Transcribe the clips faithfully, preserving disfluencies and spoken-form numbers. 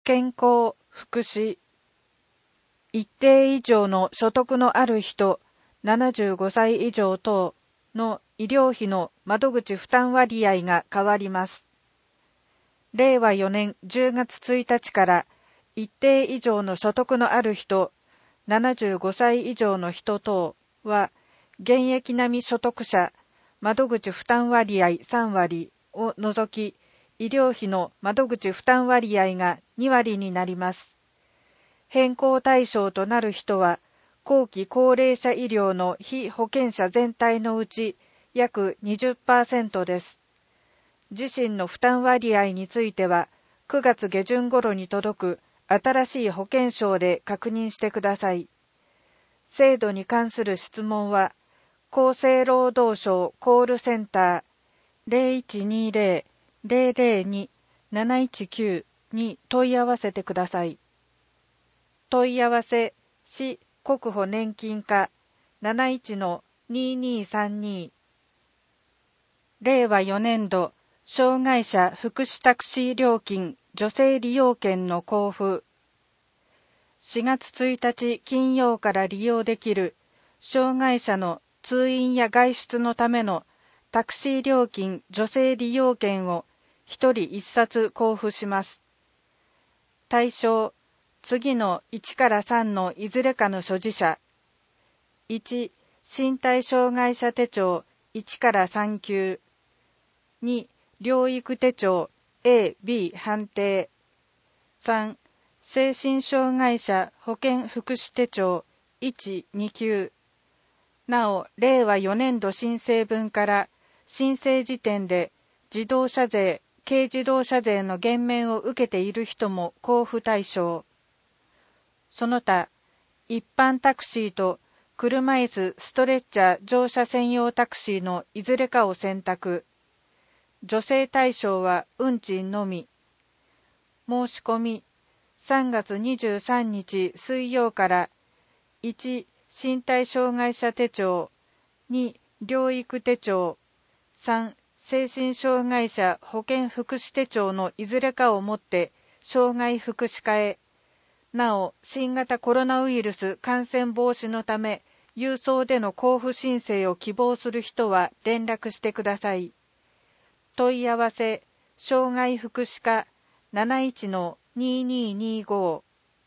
健康、福祉。一定以上の所得のある人、ななじゅうごさい以上等の医療費の窓口負担割合が変わります。れいわよねんじゅうがつついたちから一定以上の所得のある人、ななじゅうごさい以上の人等は、現役並み所得者、窓口負担割合さんわりを除き、医療費の窓口負担割合がにわりになります。変更対象となる人は、後期高齢者医療の被保険者全体のうち約 にじゅっパーセント です。自身の負担割合については、くがつげじゅん頃に届く新しい保険証で確認してください。制度に関する質問は、厚生労働省コールセンター ゼロいちにゼロ ゼロゼロに なないちきゅう に問い合わせてください。問い合わせ、市国保年金課 なないちのにーにーさんに。れいわよねんど障害者福祉タクシー料金助成利用券の交付。しがつついたち金曜から利用できる障害者の通院や外出のためのタクシー料金助成利用券をひとりいっさつ交付します。対象、次のいちからさんのいずれかの所持者。いち、身体障害者手帳いちからさん級。に、療育手帳 エービー 判定。さん、精神障害者保健福祉手帳いち、に級。なお、れいわよねんど申請分から申請時点で自動車税、軽自動車税の減免を受けている人も交付対象。その他、一般タクシーと車椅子ストレッチャー乗車専用タクシーのいずれかを選択。助成対象は運賃のみ。申し込み、さんがつにじゅうさんにち水曜からいち、身体障害者手帳、に、療育手帳、さん、精神障害者保健福祉手帳のいずれかをもって障害福祉課へ。なお、新型コロナウイルス感染防止のため、郵送での交付申請を希望する人は連絡してください。問い合わせ、障害福祉課 なないちのにーにーにーご。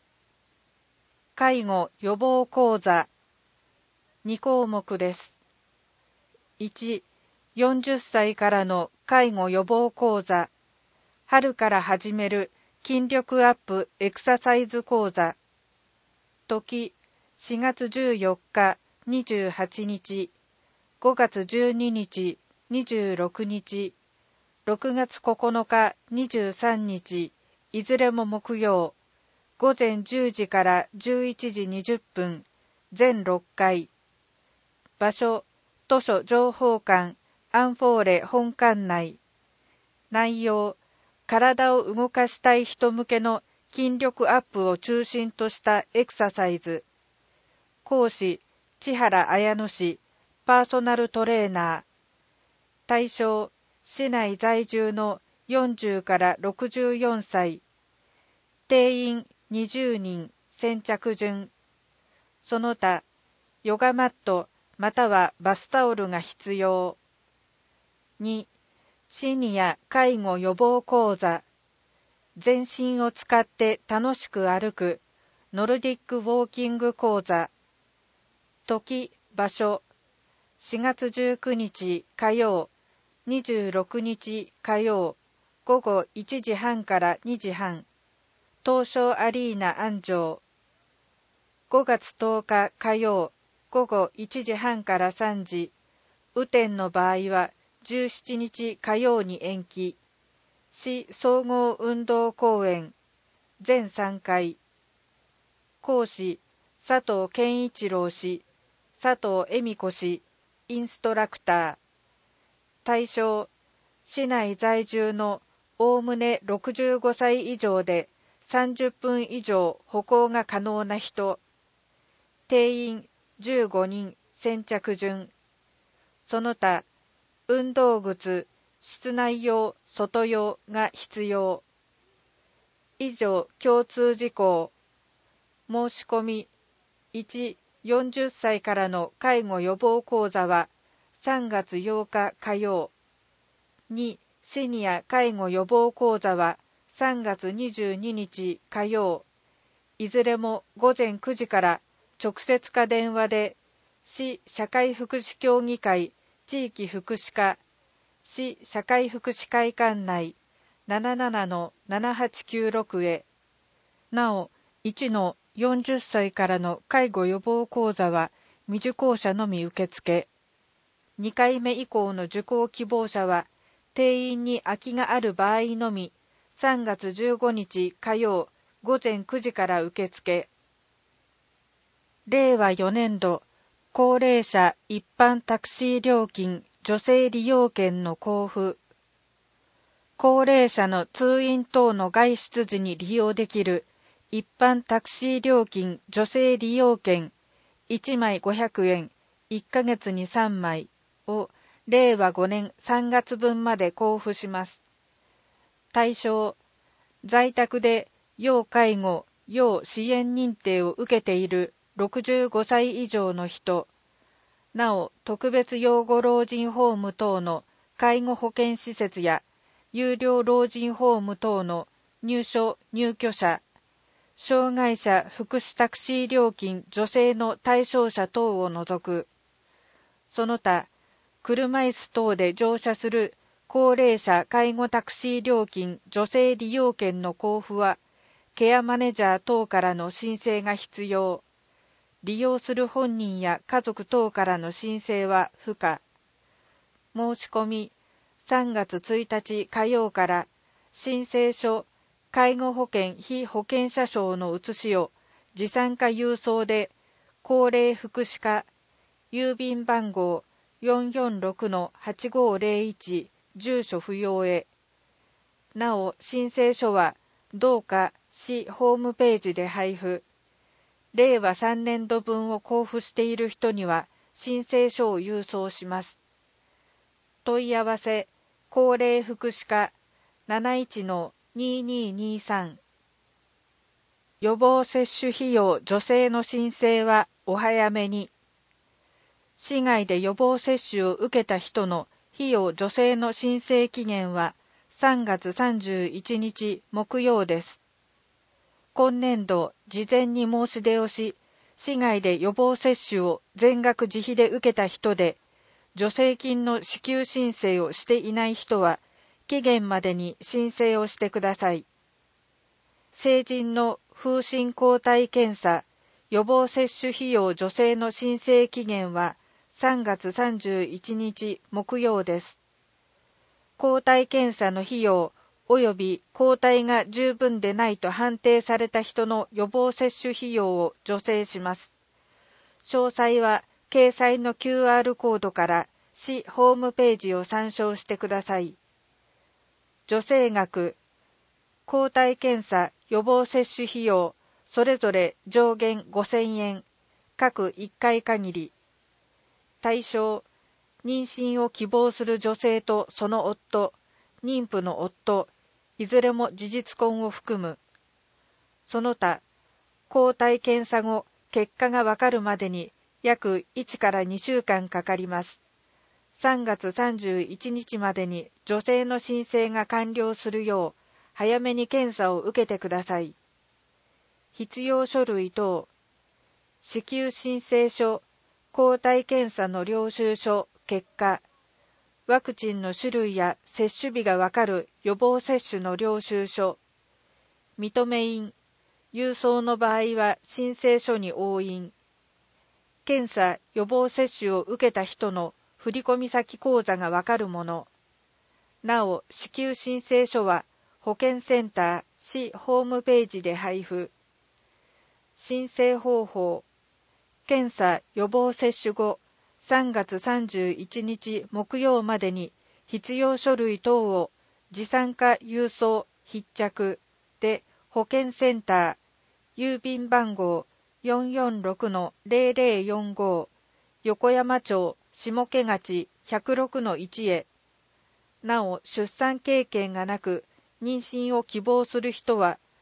介護予防講座に項目です。いち、よんじゅっさいからの介護予防講座、春から始める筋力アップエクササイズ講座、時しがつじゅうよっか、にじゅうはちにち、ごがつじゅうににち、にじゅうろくにち、ろくがつここのか、にじゅうさんにち、いずれも木曜、ごぜんじゅうじからじゅういちじにじゅっぷん、全ろっかい。場所、図書情報館、アンフォーレ本館内。内容、体を動かしたい人向けの筋力アップを中心としたエクササイズ。講師、千原綾乃氏、パーソナルトレーナー。対象、市内在住のよんじゅうからろくじゅうよんさい。定員にじゅうにん、先着順。その他、ヨガマットまたはバスタオルが必要。に、シニア介護予防講座。全身を使って楽しく歩くノルディックウォーキング講座。時、場所、しがつじゅうくにち火曜、にじゅうろくにち火曜、ごごいちじはんからにじはん、東証アリーナ安城。ごがつとおか火曜、ごごいちじはんからさんじ、雨天の場合はじゅうしちにち火曜に延期。市総合運動公園、全さんかい。講師、佐藤健一郎氏、佐藤恵美子氏、インストラクター。対象、市内在住のおおむねろくじゅうごさい以上でさんじゅっぷん以上歩行が可能な人。定員じゅうごにん、先着順。その他、運動靴、室内用、外用が必要。 以上共通事項。申し込み。いち、よんじゅっさいからの介護予防講座はさんがつようか火曜。に、シニア介護予防講座はさんがつにじゅうににち火曜。いずれもごぜんくじから直接か電話で、市社会福祉協議会地域福祉課、市社会福祉会館内 ななななのななはちきゅうろく へ。なお、いちのよんじゅっさいからの介護予防講座は未受講者のみ受付。にかいめ以降の受講希望者は定員に空きがある場合のみさんがつじゅうごにち火曜ごぜんくじから受付。れいわよねんど高齢者一般タクシー料金助成利用券の交付。高齢者の通院等の外出時に利用できる一般タクシー料金助成利用券いちまいごひゃくえん、いっかげつにさんまいをれいわごねんさんがつぶんまで交付します。対象、在宅で要介護・要支援認定を受けているろくじゅうごさい以上の人、なお特別養護老人ホーム等の介護保険施設や有料老人ホーム等の入所・入居者、障害者福祉タクシー料金助成の対象者等を除く。その他、車椅子等で乗車する高齢者介護タクシー料金助成利用券の交付は、ケアマネージャー等からの申請が必要。利用する本人や家族等からの申請は不可。申し込み、さんがつついたち火曜から申請書、介護保険被保険者証の写しを持参か郵送で、高齢福祉課、郵便番号 よんよんろくのはちごぜろいち 住所不要へ。なお、申請書は同課市ホームページで配布。れいわさんねんどぶんを交付している人には申請書を郵送します。問い合わせ、高齢福祉課 なないちのにーにーにーさん。予防接種費用助成の申請はお早めに。市外で予防接種を受けた人の費用助成の申請期限はさんがつさんじゅういちにち木曜です。今年度、事前に申し出をし、市外で予防接種を全額自費で受けた人で、助成金の支給申請をしていない人は、期限までに申請をしてください。成人の風疹抗体検査、予防接種費用助成の申請期限はさんがつさんじゅういちにち木曜です。抗体検査の費用、および抗体が十分でないと判定された人の予防接種費用を助成します。詳細は掲載の キューアール コードから市ホームページを参照してください。助成額、抗体検査予防接種費用、それぞれ上限ごせんえん、各いっかい限り。対象、妊娠を希望する女性とその夫、妊婦の夫、いずれも事実婚を含む。その他、抗体検査後、結果がわかるまでに約いちからにしゅうかんかかります。さんがつさんじゅういちにちまでに助成の申請が完了するよう、早めに検査を受けてください。必要書類等、支給申請書、抗体検査の領収書、結果、ワクチンの種類や接種日がわかる予防接種の領収書、認め印、郵送の場合は申請書に押印、検査・予防接種を受けた人の振込先口座がわかるもの。なお、支給申請書は保健センター、市ホームページで配布。申請方法、検査・予防接種後、さんがつさんじゅういちにち木曜までに必要書類等を持参か郵送、必着で保健センター、郵便番号 よんよんろくのぜろぜろよんご 横山町下毛町 ひゃくろくのいち へ。なお、出産経験がなく妊娠を希望する人は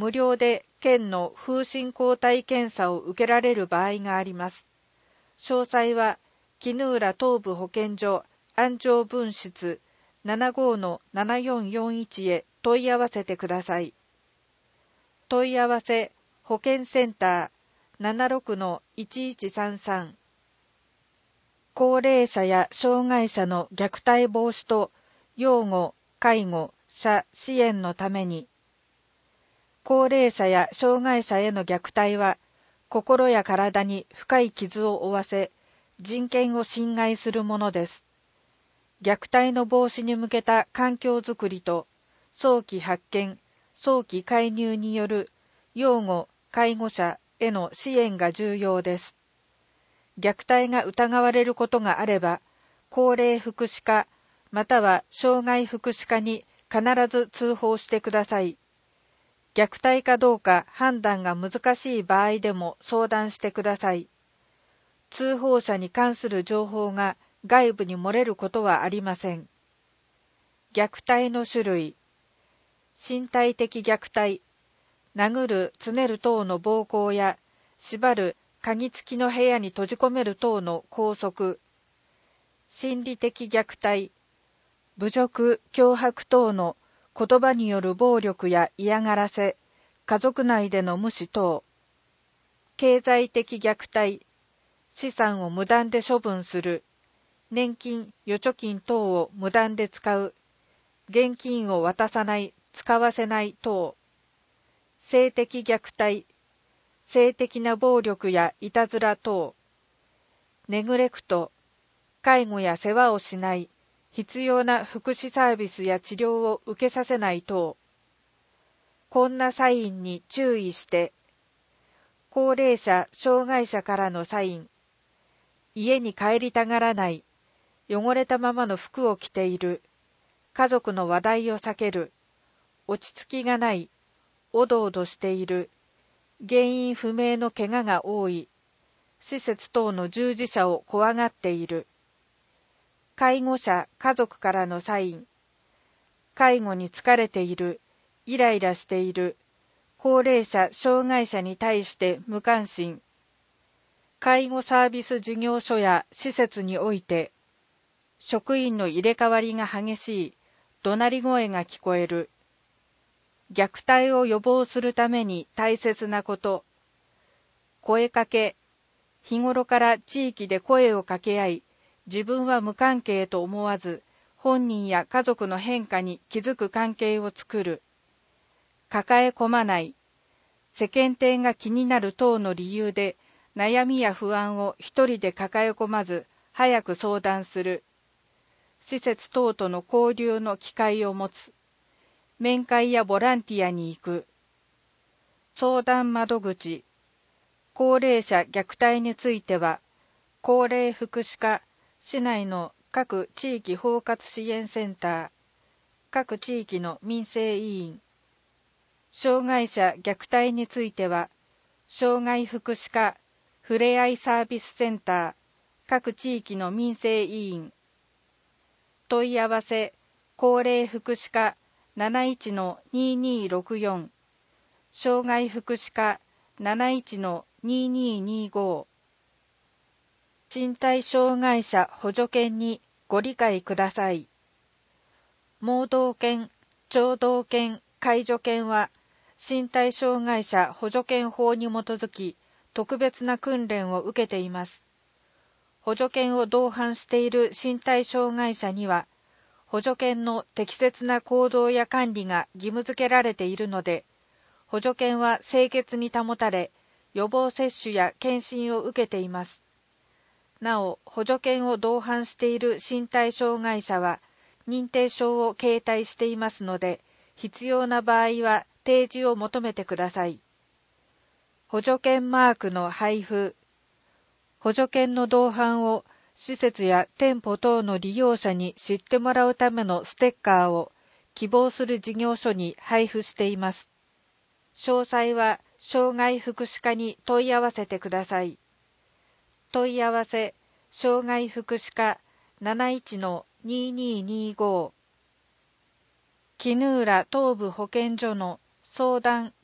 無料で県の風疹抗体検査を受けられる場合があります。詳細は絹浦東部保健所安城分室 ななごのななよんよんいち へ問い合わせてください。問い合わせ保健センター ななろくのいちいちさんさん。高齢者や障害者の虐待防止と養護・介護者支援のために。高齢者や障害者への虐待は心や体に深い傷を負わせ、人権を侵害するものです。虐待の防止に向けた環境づくりと早期発見、早期介入による養護・介護者への支援が重要です。虐待が疑われることがあれば、高齢福祉課または障害福祉課に必ず通報してください。虐待かどうか判断が難しい場合でも相談してください。通報者に関する情報が外部に漏れることはありません。虐待の種類。身体的虐待、殴る、つねる等の暴行や、縛る、鍵付きの部屋に閉じ込める等の拘束。心理的虐待、侮辱、脅迫等の言葉による暴力や嫌がらせ、家族内での無視等。経済的虐待、資産を無断で処分する、年金、預貯金等を無断で使う、現金を渡さない、使わせない等。性的虐待、性的な暴力やいたずら等。ネグレクト、介護や世話をしない、必要な福祉サービスや治療を受けさせない等。こんなサインに注意して。高齢者・障害者からのサイン。家に帰りたがらない。汚れたままの服を着ている。家族の話題を避ける。落ち着きがない。おどおどしている。原因不明の怪我が多い。施設等の従事者を怖がっている。介護者・家族からのサイン。介護に疲れている。イライラしている。高齢者・障害者に対して無関心。介護サービス事業所や施設において、職員の入れ替わりが激しい。怒鳴り声が聞こえる。虐待を予防するために大切なこと。声かけ。日頃から地域で声を掛け合い、自分は無関係と思わず、本人や家族の変化に気づく関係を作る。抱え込まない。世間体が気になる等の理由で、悩みや不安を一人で抱え込まず、早く相談する。施設等との交流の機会を持つ。面会やボランティアに行く。相談窓口。高齢者虐待については、高齢福祉課、市内の各地域包括支援センター、各地域の民生委員。障害者虐待については、障害福祉課、ふれあいサービスセンター、各地域の民生委員。問い合わせ、高齢福祉課 なないちのにーにーろくよん、障害福祉課 なないちのにーにーにーご。身体障害者補助犬にご理解ください。盲導犬、聴導犬、介助犬は、身体障害者補助犬法に基づき、特別な訓練を受けています。補助犬を同伴している身体障害者には、補助犬の適切な行動や管理が義務付けられているので、補助犬は清潔に保たれ、予防接種や検診を受けています。なお、補助犬を同伴している身体障害者は、認定証を携帯していますので、必要な場合は提示を求めてください。補助犬マークの配布。補助犬の同伴を施設や店舗等の利用者に知ってもらうためのステッカーを希望する事業所に配布しています。詳細は障害福祉課に問い合わせてください。問い合わせ、障害福祉課 なないちのにーにーにーご。絹浦東部保健所の相談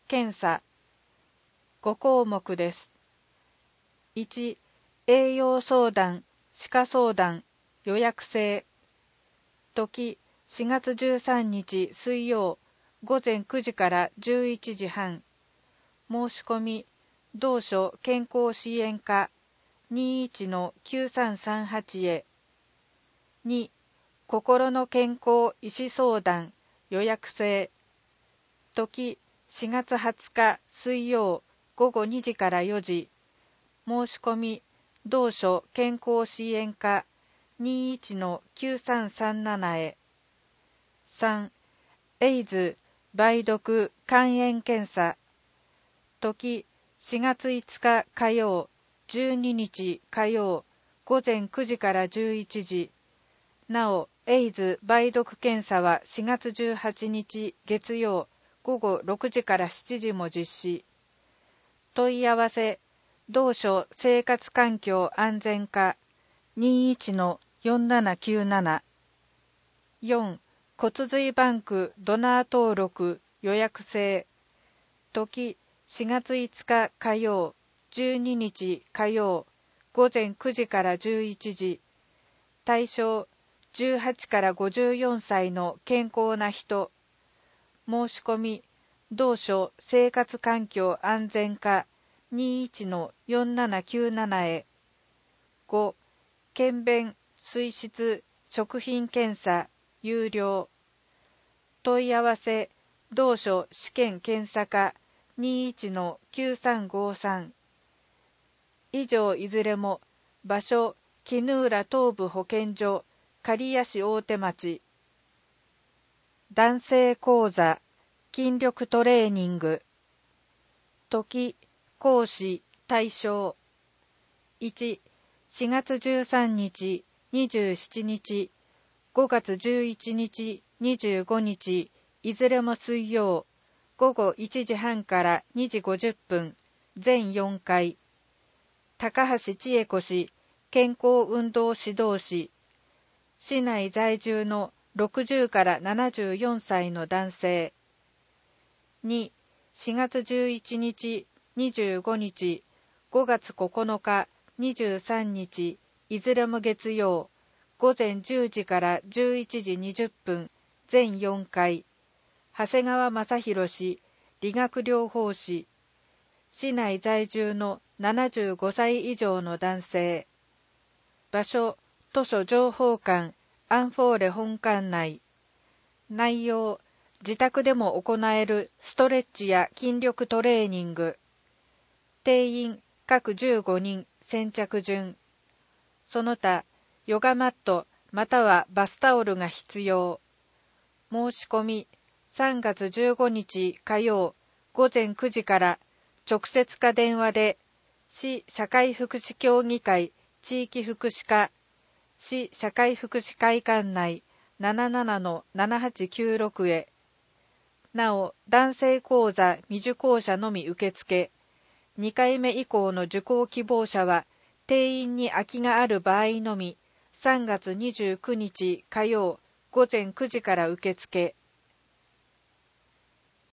検査。ご項目です。いち、栄養相談、歯科相談、予約制。時、しがつじゅうさんにち水曜、ごぜんくじからじゅういちじはん。申し込み、同所健康支援課 にいちのきゅうさんさんはち へ。に、心の健康医師相談、予約制。時、しがつはつか水曜、ごごにじからよじ。申し込み、同所健康支援課 にいちのきゅうさんさんなな へ。さん、エイズ梅毒肝炎検査。時、しがついつか火曜、じゅうににち火曜、ごぜんくじからじゅういちじ。なお、エイズ梅毒検査はしがつじゅうはちにち月曜、ごごろくじからしちじも実施。問い合わせ、同所生活環境安全課 にいちのよんななきゅうなな。よん、骨髄バンクドナー登録予約制。時、しがついつか火曜、じゅうににち火曜、ごぜんくじからじゅういちじ。対象、じゅうはちからごじゅうよんさいの健康な人。申し込み、同所生活環境安全課 にいちのよんななきゅうなな へ。ご、検便、水質、食品検査、有料。問い合わせ、同所試験検査課 にいちのきゅうさんごさん。以上いずれも、場所、衣浦東部保健所、刈谷市大手町。男性講座、筋力トレーニング。時、講師、対象。いち、しがつじゅうさんにち、にじゅうしちにち、ごがつじゅういちにち、にじゅうごにち、いずれも水曜、ごごいちじはんからにじごじゅっぷん、全よんかい。高橋千恵子氏、健康運動指導士。市内在住のろくじゅうからななじゅうよんさいの男性。に、しがつじゅういちにち、にじゅうごにち、ごがつここのか、にじゅうさんにち、いずれも月曜、ごぜんじゅうじからじゅういちじにじゅっぷん、全よんかい。長谷川正宏氏、理学療法士。市内在住のななじゅうごさい以上の男性。場所、図書情報館、アンフォーレ本館内。内容、自宅でも行えるストレッチや筋力トレーニング。定員、各じゅうごにん、先着順。その他、ヨガマットまたはバスタオルが必要。申し込み、さんがつじゅうごにち火曜、ごぜんくじから直接か電話で、市社会福祉協議会地域福祉課、市社会福祉会館内 ななななのななはちきゅうろく へ。なお、男性講座未受講者のみ受付。にかいめ以降の受講希望者は、定員に空きがある場合のみ、さんがつにじゅうくにち火曜、ごぜんくじから受付。